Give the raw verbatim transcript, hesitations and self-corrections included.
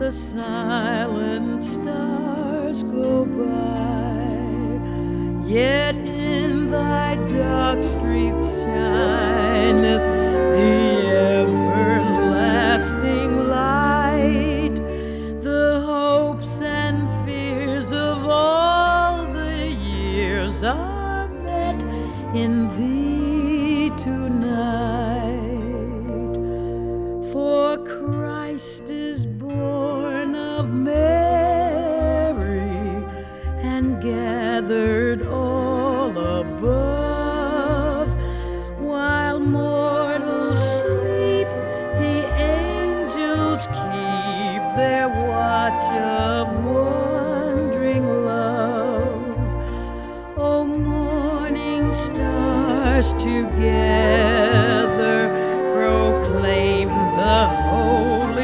the silent stars go by, yet in thy dark streets shineth the everlasting light. The hopes and fears of all the years are met in thee tonight. For Christ is born of Mary and gathered all above. While mortals sleep, the angels keep their watch of wondering love. O morning stars together proclaim the holy